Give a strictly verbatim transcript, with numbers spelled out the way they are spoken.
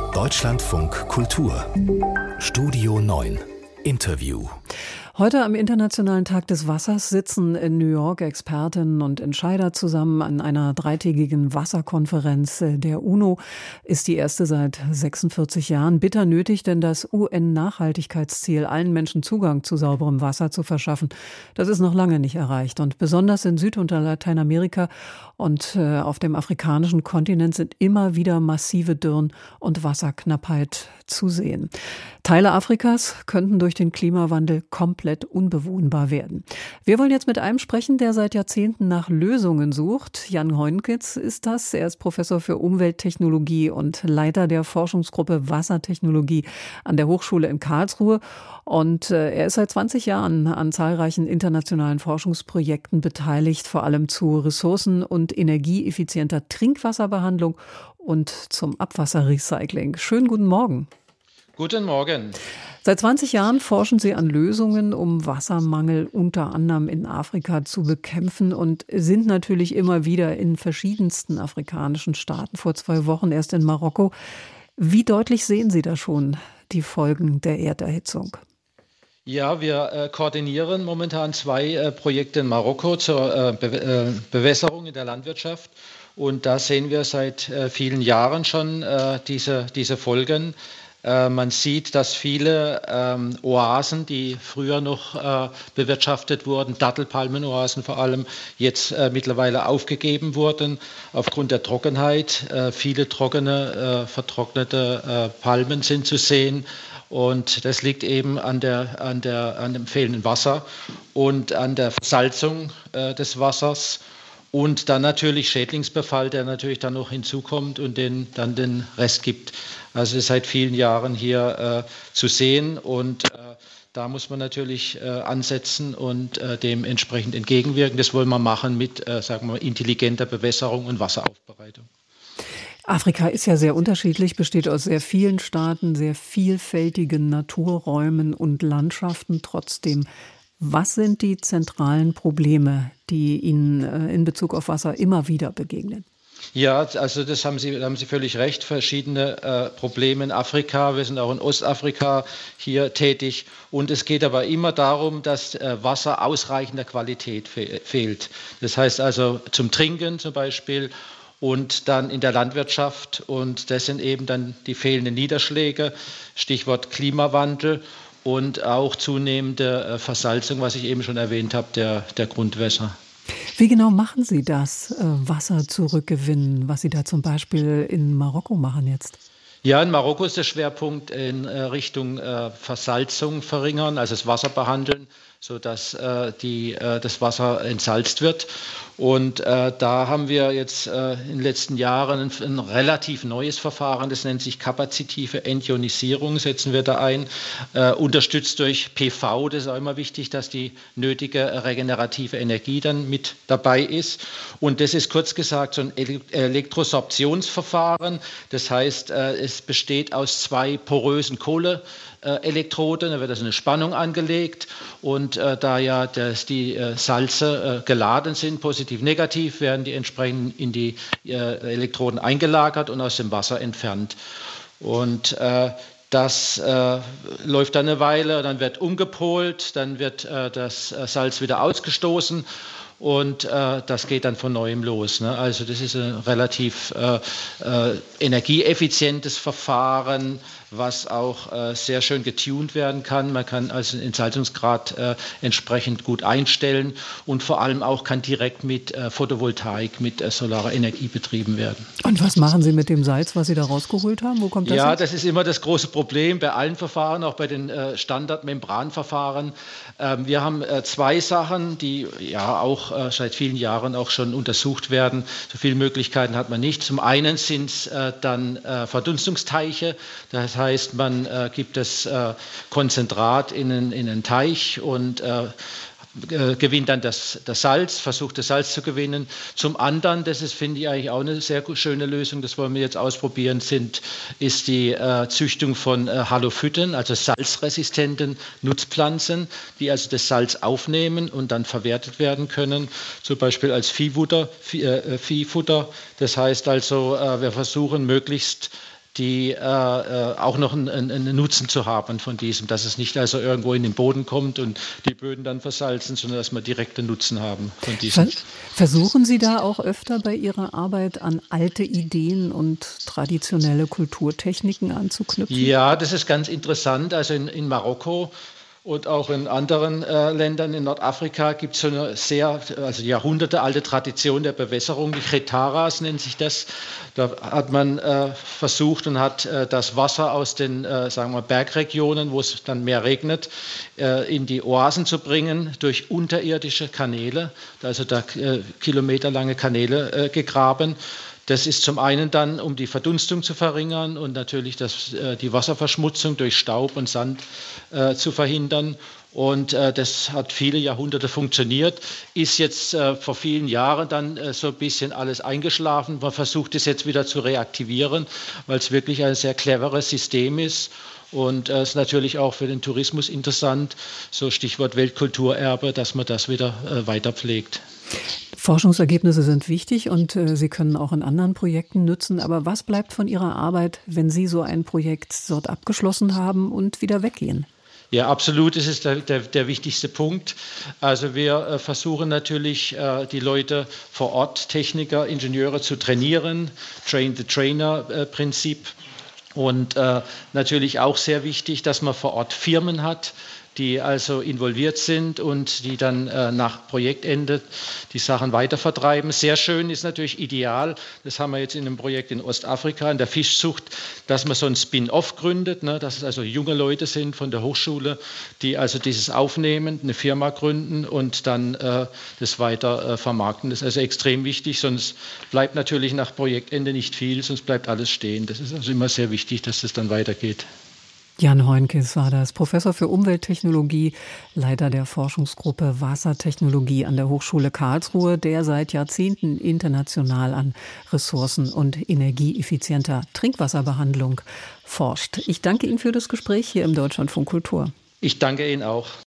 Deutschlandfunk Kultur Studio neun Interview. Heute am Internationalen Tag des Wassers sitzen in New York Expertinnen und Entscheider zusammen an einer dreitägigen Wasserkonferenz der UNO. Ist die erste seit sechsundvierzig Jahren. Bitter nötig, denn das U N-Nachhaltigkeitsziel, allen Menschen Zugang zu sauberem Wasser zu verschaffen, das ist noch lange nicht erreicht. Und besonders in Süd- und Lateinamerika und äh, auf dem afrikanischen Kontinent sind immer wieder massive Dürren und Wasserknappheit zu sehen. Teile Afrikas könnten durch den Klimawandel komplett unbewohnbar werden. Wir wollen jetzt mit einem sprechen, der seit Jahrzehnten nach Lösungen sucht. Jan Heunkitz ist das. Er ist Professor für Umwelttechnologie und Leiter der Forschungsgruppe Wassertechnologie an der Hochschule in Karlsruhe. Und äh, er ist seit zwanzig Jahren an zahlreichen internationalen Forschungsprojekten beteiligt, vor allem zu ressourcen- und energieeffizienter Trinkwasserbehandlung und zum Abwasserrecycling. Schönen guten Morgen. Guten Morgen. Seit zwanzig Jahren forschen Sie an Lösungen, um Wassermangel unter anderem in Afrika zu bekämpfen und sind natürlich immer wieder in verschiedensten afrikanischen Staaten. Vor zwei Wochen erst in Marokko. Wie deutlich sehen Sie da schon die Folgen der Erderhitzung? Ja, wir äh, koordinieren momentan zwei äh, Projekte in Marokko zur äh, Be äh, Bewässerung in der Landwirtschaft. Und da sehen wir seit äh, vielen Jahren schon äh, diese, diese Folgen. Äh, man sieht, dass viele ähm, Oasen, die früher noch äh, bewirtschaftet wurden, Dattelpalmenoasen vor allem, jetzt äh, mittlerweile aufgegeben wurden aufgrund der Trockenheit. Äh, viele trockene, äh, vertrocknete äh, Palmen sind zu sehen. Und das liegt eben an, der, an, der, an dem fehlenden Wasser und an der Versalzung äh, des Wassers. Und dann natürlich Schädlingsbefall, der natürlich dann noch hinzukommt und den, dann den Rest gibt. Also ist seit vielen Jahren hier äh, zu sehen und äh, da muss man natürlich äh, ansetzen und äh, dementsprechend entgegenwirken. Das wollen wir machen mit, äh, sagen wir mal, intelligenter Bewässerung und Wasseraufbereitung. Afrika ist ja sehr unterschiedlich, besteht aus sehr vielen Staaten, sehr vielfältigen Naturräumen und Landschaften. Trotzdem, was sind die zentralen Probleme, die Ihnen in Bezug auf Wasser immer wieder begegnen? Ja, also das haben Sie, da haben Sie völlig recht. Verschiedene äh, Probleme in Afrika. Wir sind auch in Ostafrika hier tätig. Und es geht aber immer darum, dass äh, Wasser ausreichender Qualität fe fehlt. Das heißt also zum Trinken zum Beispiel und dann in der Landwirtschaft. Und das sind eben dann die fehlenden Niederschläge. Stichwort Klimawandel. Und auch zunehmende Versalzung, was ich eben schon erwähnt habe, der, der Grundwässer. Wie genau machen Sie das, Wasser zurückgewinnen, was Sie da zum Beispiel in Marokko machen jetzt? Ja, in Marokko ist der Schwerpunkt in Richtung Versalzung verringern, also das Wasser behandeln, sodass äh, die, äh, das Wasser entsalzt wird. Und äh, da haben wir jetzt äh, in den letzten Jahren ein, ein relativ neues Verfahren, das nennt sich kapazitive Entionisierung, setzen wir da ein, äh, unterstützt durch P V. Das ist auch immer wichtig, dass die nötige regenerative Energie dann mit dabei ist. Und das ist kurz gesagt so ein Elektrosorptionsverfahren. Das heißt, äh, es besteht aus zwei porösen Kohle Elektroden, da wird also eine Spannung angelegt und äh, da ja das, die äh, Salze äh, geladen sind, positiv, negativ, werden die entsprechend in die äh, Elektroden eingelagert und aus dem Wasser entfernt. Und äh, das äh, läuft dann eine Weile, dann wird umgepolt, dann wird äh, das Salz wieder ausgestoßen. Und äh, das geht dann von neuem los. Ne? Also das ist ein relativ äh, äh, energieeffizientes Verfahren, was auch äh, sehr schön getuned werden kann. Man kann also den Entsalzungsgrad äh, entsprechend gut einstellen und vor allem auch kann direkt mit äh, Photovoltaik, mit äh, solarer Energie betrieben werden. Und was machen Sie mit dem Salz, was Sie da rausgeholt haben? Wo kommt das Ja, hin? das ist immer das große Problem bei allen Verfahren, auch bei den äh, Standard-Membranverfahren. Ähm, wir haben äh, zwei Sachen, die ja auch äh, seit vielen Jahren auch schon untersucht werden. So viele Möglichkeiten hat man nicht. Zum einen sind es äh, dann äh, Verdunstungsteiche. Das heißt, man äh, gibt das äh, Konzentrat in einen, in einen Teich und äh, äh, gewinnt dann das, das Salz, versucht das Salz zu gewinnen. Zum anderen, das ist, finde ich, eigentlich auch eine sehr schöne Lösung, das wollen wir jetzt ausprobieren, sind, ist die äh, Züchtung von äh, Halophyten, also salzresistenten Nutzpflanzen, die also das Salz aufnehmen und dann verwertet werden können, zum Beispiel als Viehfutter. Vieh, äh, Viehfutter. Das heißt also, äh, wir versuchen möglichst die äh, auch noch einen, einen Nutzen zu haben von diesem, dass es nicht also irgendwo in den Boden kommt und die Böden dann versalzen, sondern dass wir direkten Nutzen haben von diesem. Versuchen Sie da auch öfter bei Ihrer Arbeit an alte Ideen und traditionelle Kulturtechniken anzuknüpfen? Ja, das ist ganz interessant. Also in, in Marokko und auch in anderen äh, Ländern in Nordafrika gibt es so eine sehr, also jahrhundertealte Tradition der Bewässerung, die Chetaras nennt sich das. Da hat man äh, versucht und hat äh, das Wasser aus den, äh, sagen wir, Bergregionen, wo es dann mehr regnet, äh, in die Oasen zu bringen durch unterirdische Kanäle, also da äh, kilometerlange Kanäle äh, gegraben. Das ist zum einen dann, um die Verdunstung zu verringern und natürlich das, äh, die Wasserverschmutzung durch Staub und Sand äh, zu verhindern. Und äh, das hat viele Jahrhunderte funktioniert, ist jetzt äh, vor vielen Jahren dann äh, so ein bisschen alles eingeschlafen. Man versucht es jetzt wieder zu reaktivieren, weil es wirklich ein sehr cleveres System ist. Und es äh, ist natürlich auch für den Tourismus interessant, so Stichwort Weltkulturerbe, dass man das wieder äh, weiter pflegt. Forschungsergebnisse sind wichtig und äh, sie können auch in anderen Projekten nützen. Aber was bleibt von Ihrer Arbeit, wenn Sie so ein Projekt dort abgeschlossen haben und wieder weggehen? Ja, absolut. Das ist der, der, der wichtigste Punkt. Also wir äh, versuchen natürlich, äh, die Leute vor Ort, Techniker, Ingenieure zu trainieren. Train-the-Trainer-Prinzip. Und äh, natürlich auch sehr wichtig, dass man vor Ort Firmen hat, die also involviert sind und die dann äh, nach Projektende die Sachen weitervertreiben. Sehr schön ist natürlich ideal, das haben wir jetzt in einem Projekt in Ostafrika, in der Fischzucht, dass man so ein Spin-off gründet, ne, dass es also junge Leute sind von der Hochschule, die also dieses aufnehmen, eine Firma gründen und dann äh, das weiter äh, vermarkten. Das ist also extrem wichtig, sonst bleibt natürlich nach Projektende nicht viel, sonst bleibt alles stehen. Das ist also immer sehr wichtig, dass das dann weitergeht. Jan Heunkes war das, Professor für Umwelttechnologie, Leiter der Forschungsgruppe Wassertechnologie an der Hochschule Karlsruhe, der seit Jahrzehnten international an ressourcen- und energieeffizienter Trinkwasserbehandlung forscht. Ich danke Ihnen für das Gespräch hier im Deutschlandfunk Kultur. Ich danke Ihnen auch.